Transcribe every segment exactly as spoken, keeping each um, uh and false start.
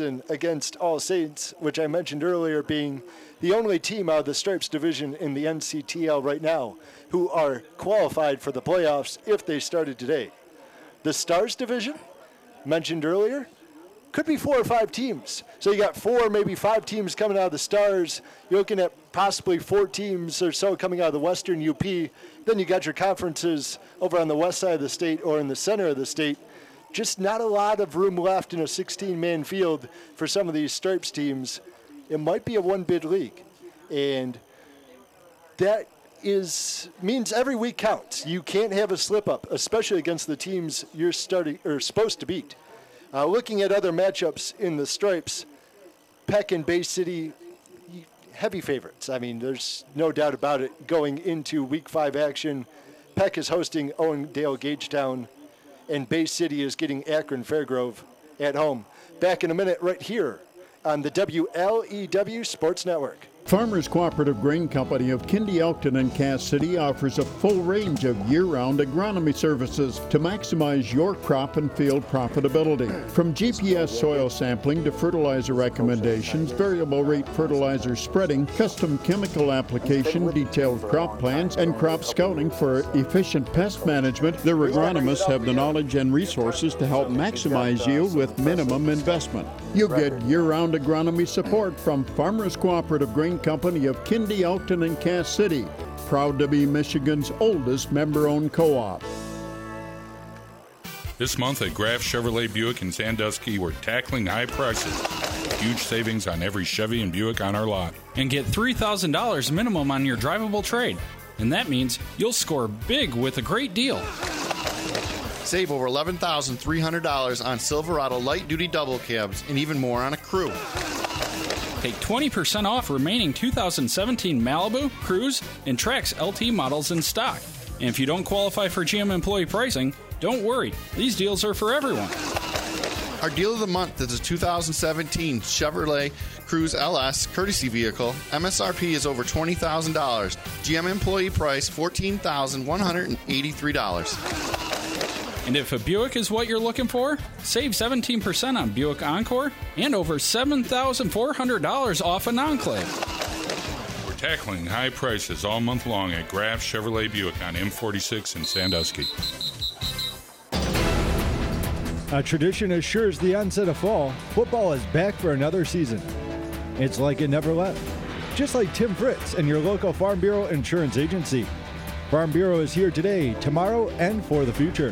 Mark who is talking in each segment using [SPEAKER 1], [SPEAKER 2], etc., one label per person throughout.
[SPEAKER 1] season against All Saints, which I mentioned earlier being the only team out of the Stripes division in the N C T L right now who are qualified for the playoffs if they started today. The Stars division, mentioned earlier, could be four or five teams. So you got four, maybe five teams coming out of the Stars. You're looking at possibly four teams or so coming out of the Western U P. Then you got your conferences over on the west side of the state or in the center of the state. Just not a lot of room left in a sixteen-man field for some of these Stripes teams. It might be a one-bid league. And that is means every week counts. You can't have a slip-up, especially against the teams you're starting or supposed to beat. Uh, looking at other matchups in the Stripes, Peck and Bay City, heavy favorites. I mean, there's no doubt about it. Going into week five action, Peck is hosting Owendale Gagetown, and Bay City is getting Akron Fairgrove at home. Back in a minute right here on the W L E W Sports Network.
[SPEAKER 2] Farmers Cooperative Grain Company of Kindy, Elkton, and Cass City offers a full range of year-round agronomy services to maximize your crop and field profitability. From G P S soil sampling to fertilizer recommendations, variable rate fertilizer spreading, custom chemical application, detailed crop plans, and crop scouting for efficient pest management, their agronomists have the knowledge and resources to help maximize yield with minimum investment. You'll get year-round agronomy support from Farmers Cooperative Grain Company of Kindy, Elkton, and Cass City, proud to be Michigan's oldest member-owned co-op.
[SPEAKER 3] This month at Graf Chevrolet Buick in Sandusky, we're tackling high prices. Huge savings on every Chevy and Buick on our lot.
[SPEAKER 4] And get three thousand dollars minimum on your drivable trade. And that means you'll score big with a great deal.
[SPEAKER 5] Save over eleven thousand three hundred dollars on Silverado light-duty double cabs and even more on a Crew.
[SPEAKER 4] Take twenty percent off remaining two thousand seventeen Malibu, Cruze, and Trax L T models in stock. And if you don't qualify for G M employee pricing, don't worry. These deals are for everyone.
[SPEAKER 5] Our deal of the month is a two thousand seventeen Chevrolet Cruze L S courtesy vehicle. M S R P is over twenty thousand dollars. G M employee price fourteen thousand one hundred eighty-three dollars.
[SPEAKER 4] And if a Buick is what you're looking for, save seventeen percent on Buick Encore and over seven thousand four hundred dollars off an Enclave.
[SPEAKER 3] We're tackling high prices all month long at Graf Chevrolet Buick on M forty-six in Sandusky.
[SPEAKER 6] A tradition as sure as the onset of fall, football is back for another season. It's like it never left. Just like Tim Fritz and your local Farm Bureau Insurance Agency. Farm Bureau is here today, tomorrow, and for the future.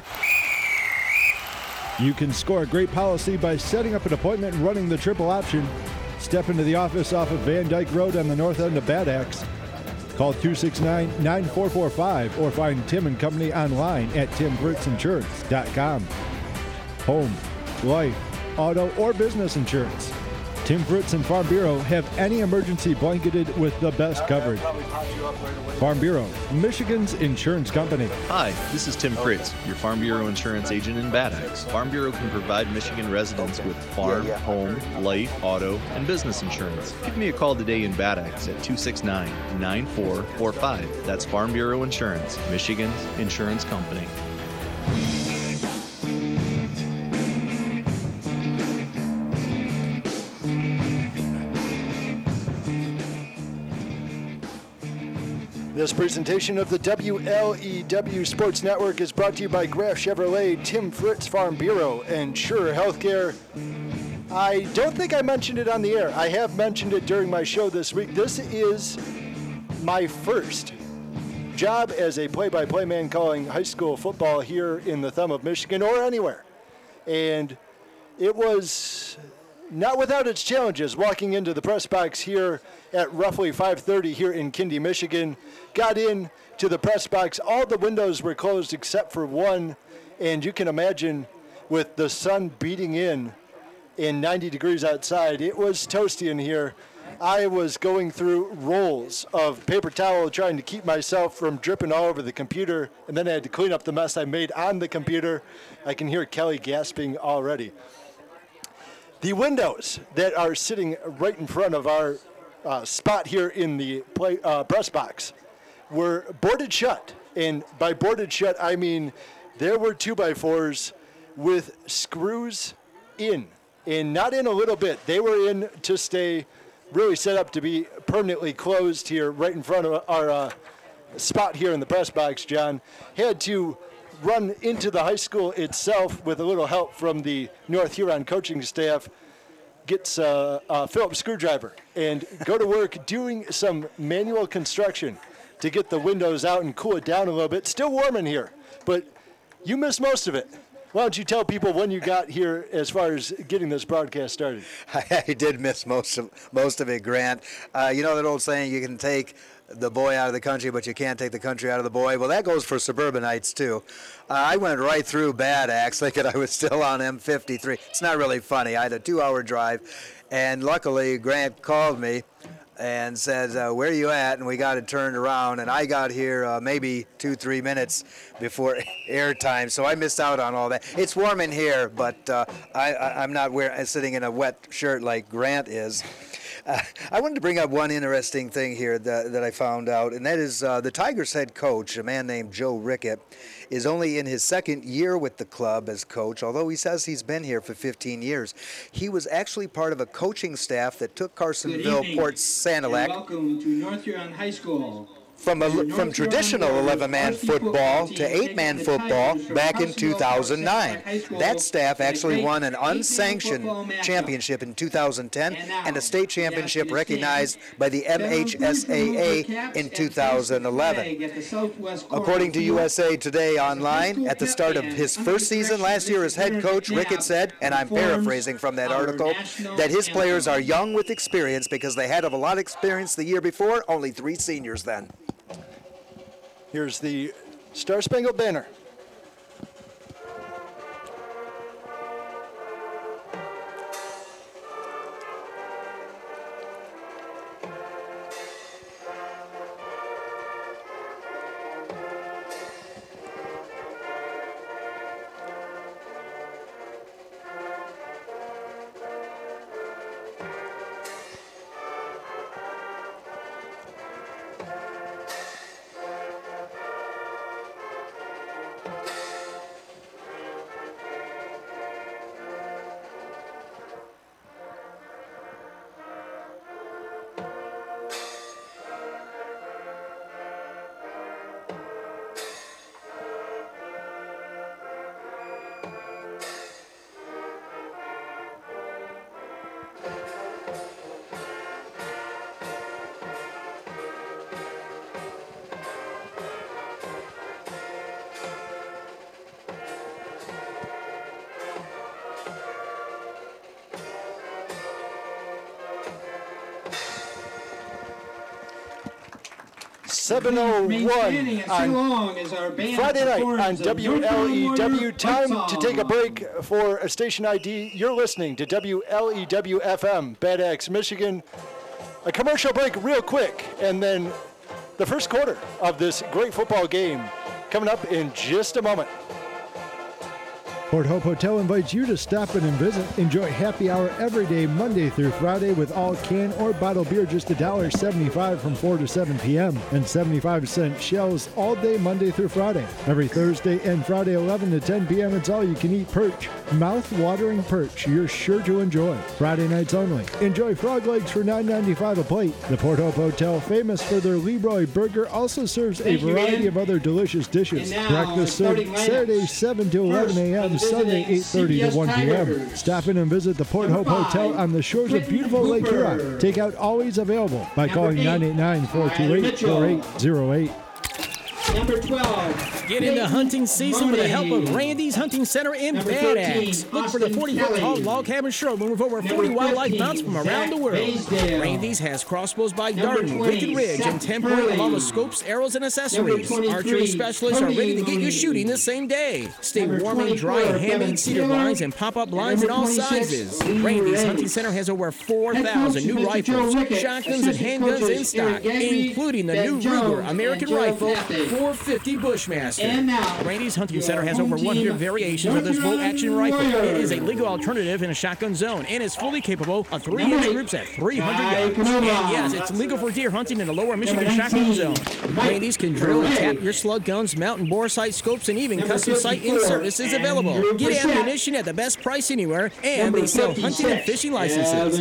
[SPEAKER 6] You can score a great policy by setting up an appointment and running the triple option. Step into the office off of Van Dyke Road on the north end of Bad Axe. Call two six nine, nine four four five or find Tim and Company online at tim fritz insurance dot com. Home, life, auto, or business insurance. Tim Fritz and Farm Bureau have any emergency blanketed with the best coverage. Farm Bureau, Michigan's insurance company.
[SPEAKER 7] Hi, this is Tim Fritz, your Farm Bureau insurance agent in Bad Axe. Farm Bureau can provide Michigan residents with farm, home, life, auto, and business insurance. Give me a call today in Bad Axe at two six nine, nine four four five. That's Farm Bureau Insurance, Michigan's insurance company.
[SPEAKER 1] This presentation of the W L E W Sports Network is brought to you by Graf Chevrolet, Tim Fritz Farm Bureau, and Sure Healthcare. I don't think I mentioned it on the air. I have mentioned it during my show this week. This is my first job as a play-by-play man calling high school football here in the thumb of Michigan or anywhere. And it was not without its challenges walking into the press box here at roughly five thirty here in Kindy, Michigan. Got in to the press box. All the windows were closed except for one. And you can imagine with the sun beating in in ninety degrees outside, it was toasty in here. I was going through rolls of paper towel trying to keep myself from dripping all over the computer. And then I had to clean up the mess I made on the computer. I can hear Kelly gasping already. The windows that are sitting right in front of our uh, spot here in the play, uh, press box were boarded shut. And by boarded shut, I mean there were two by fours with screws in and not in a little bit. They were in to stay, really set up to be permanently closed here right in front of our uh, spot here in the press box, John. Had to run into the high school itself with a little help from the North Huron coaching staff. Gets a, a Phillips screwdriver and go to work doing some manual construction to get the windows out and cool it down a little bit. Still warm in here, but you missed most of it. Why don't you tell people when you got here as far as getting this broadcast started?
[SPEAKER 8] I did miss most of most of it, Grant. Uh, you know that old saying, you can take the boy out of the country, but you can't take the country out of the boy. Well, that goes for suburbanites, too. Uh, I went right through Bad Axe thinking I was still on M fifty-three. It's not really funny. I had a two-hour drive, and luckily Grant called me and said, uh, where are you at? And we got it turned around, and I got here uh, maybe two, three minutes before airtime, so I missed out on all that. It's warm in here, but uh, I, I, I'm not wearing, sitting in a wet shirt like Grant is. Uh, I wanted to bring up one interesting thing here that, that I found out, and that is uh, the Tigers head coach, a man named Joe Rickett, is only in his second year with the club as coach, although he says he's been here for fifteen years. He was actually part of a coaching staff that took Carsonville, Port Sanilac.
[SPEAKER 9] Welcome to North Huron High School.
[SPEAKER 8] From, a, from traditional eleven-man football to eight-man football back in two thousand nine. That staff actually won an unsanctioned championship in two thousand ten and a state championship recognized by the M H S A A in two thousand eleven. According to U S A Today Online, at the start of his first season last year as head coach, Rickett said, and I'm paraphrasing from that article, that his players are young with experience because they had a lot of experience the year before, only three seniors then.
[SPEAKER 1] Here's the Star Spangled Banner. seven oh one on Friday night on W L E W. Time to take a break for a station I D. You're listening to W L E W F M, Bad Axe, Michigan. A commercial break real quick, and then the first quarter of this great football game coming up in just a moment.
[SPEAKER 6] Port Hope Hotel invites you to stop in and visit. Enjoy happy hour every day, Monday through Friday, with all can or bottled beer just one dollar seventy-five from four to seven p.m. and seventy-five cent shells all day, Monday through Friday. Every Thursday and Friday, eleven to ten p.m., it's all you can eat perch. Mouth-watering perch you're sure to enjoy. Friday nights only. Enjoy frog legs for nine ninety-five a plate. The Port Hope Hotel, famous for their Leroy Burger, also serves a variety of other delicious dishes. Breakfast served Saturday seven to eleven a.m., Sunday eight thirty to one p.m. Stop in and visit the Port Hope Hotel on the shores of beautiful Lake Huron. Takeout always available by calling nine eight nine, four two eight, four eight zero eight.
[SPEAKER 9] Number twelve.
[SPEAKER 10] Get into hunting season with the help of Randy's Hunting Center in Bad Axe. Look for the forty-foot tall log cabin showroom with over forty wildlife mounts from around the world. Randy's has crossbows by Darden, Wicked Ridge, and ten point along with scopes, arrows, and accessories. Archery specialists are ready to get you shooting the same day. Stay warm and dry in handmade cedar blinds and pop-up blinds in all sizes. Randy's Hunting Center has over four thousand new rifles, shotguns, and handguns in stock, including the new Ruger American Rifle four fifty Bushmaster.
[SPEAKER 9] And now,
[SPEAKER 10] Randy's Hunting
[SPEAKER 9] your
[SPEAKER 10] Center has
[SPEAKER 9] home
[SPEAKER 10] over one hundred
[SPEAKER 9] team,
[SPEAKER 10] variations of this
[SPEAKER 9] North
[SPEAKER 10] bolt-action
[SPEAKER 9] Carolina
[SPEAKER 10] rifle. It
[SPEAKER 9] Warriors.
[SPEAKER 10] is a legal alternative in a shotgun zone and is fully capable of three
[SPEAKER 9] Number
[SPEAKER 10] inch
[SPEAKER 9] eight,
[SPEAKER 10] groups at three hundred
[SPEAKER 9] Guy
[SPEAKER 10] yards.
[SPEAKER 9] Canova.
[SPEAKER 10] And yes, it's legal for deer hunting in the lower Michigan
[SPEAKER 9] Number
[SPEAKER 10] shotgun
[SPEAKER 9] nineteen,
[SPEAKER 10] zone.
[SPEAKER 9] Mike
[SPEAKER 10] Randy's can drill and
[SPEAKER 9] Gray.
[SPEAKER 10] tap your slug guns, mount and bore sight scopes, and even
[SPEAKER 9] Number
[SPEAKER 10] custom sight in
[SPEAKER 9] fifty-four,
[SPEAKER 10] service is available.
[SPEAKER 9] Andrew
[SPEAKER 10] Get
[SPEAKER 9] Brissett.
[SPEAKER 10] ammunition at the best price anywhere, and
[SPEAKER 9] Number
[SPEAKER 10] they sell hunting and
[SPEAKER 9] fifty-six,
[SPEAKER 10] fishing licenses.